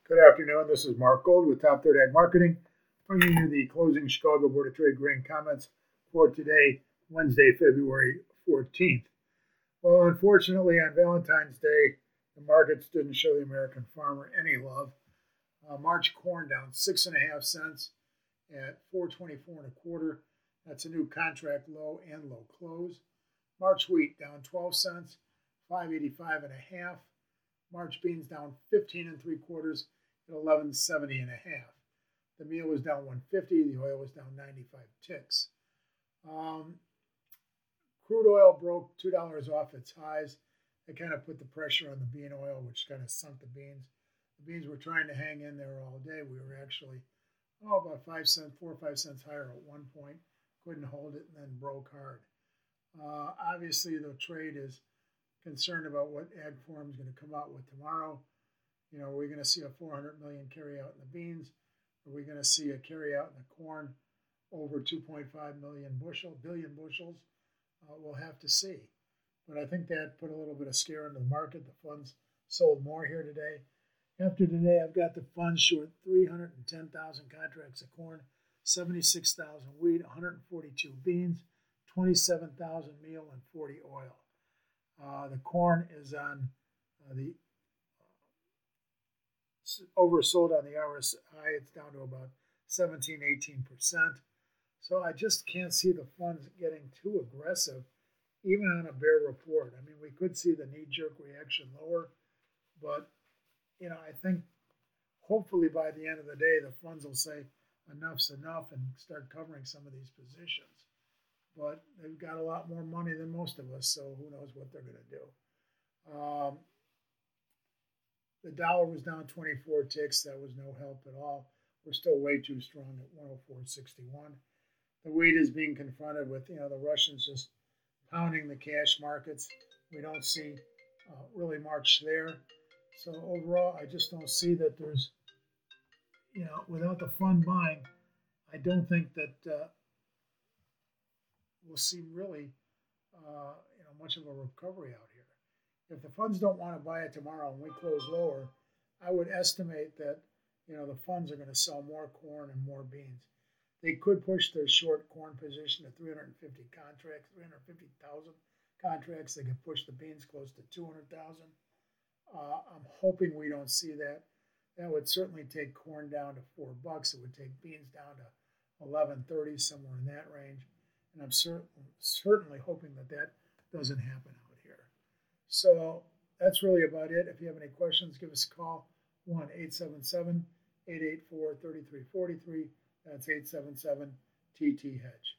Good afternoon. This is Mark Gold with Top Third Ag Marketing, bringing you the closing Chicago Board of Trade grain comments for today, Wednesday, February 14th. Well, unfortunately, on Valentine's Day, the markets didn't show the American farmer any love. March corn down 6.5 cents at 424 and a quarter. That's a new contract low and low close. March wheat down 12 cents, 585 and a half. March beans down 15 and 3/4 at 1170 and a half. The meal was down 150. The oil was down 95 ticks. Crude oil broke $2 off its highs. It kind of put the pressure on the bean oil, which kind of sunk the beans. The beans were trying to hang in there all day. We were actually about 5 cents, 4 or 5 cents higher at one point. Couldn't hold it and then broke hard. Obviously, the trade is concerned about what Ag Forum is going to come out with tomorrow. You know, we're going to see a 400 million carry out in the beans. Are we going to see a carry out in the corn over 2.5 billion bushels? We'll have to see. But I think that put a little bit of scare into the market. The funds sold more here today. After today, I've got the funds short 310,000 contracts of corn, 76,000 wheat, 142 beans, 27,000 meal, and 40 oil. The corn is on the oversold on the RSI. It's down to about 17-18%. So I just can't see the funds getting too aggressive, even on a bear report. I mean, we could see the knee-jerk reaction lower, but you know, I think hopefully by the end of the day, the funds will say enough's enough and start covering some of these positions. But they've got a lot more money than most of us, so who knows what they're going to do. The dollar was down 24 ticks. That was no help at all. We're still way too strong at 104.61. The wheat is being confronted with, the Russians just pounding the cash markets. We don't see really much there. So overall, I just don't see that there's, without the fund buying, I don't think that we'll see really, much of a recovery out here. If the funds don't want to buy it tomorrow and we close lower, I would estimate that, the funds are going to sell more corn and more beans. They could push their short corn position to 350 contracts, 350,000 contracts. They could push the beans close to 200,000. I'm hoping we don't see that. That would certainly take corn down to $4. It would take beans down to 11.30, somewhere in that range. And I'm certainly hoping that doesn't happen out here. So that's really about it. If you have any questions, give us a call, 1-877-884-3343. That's 877-TT-HEDGE.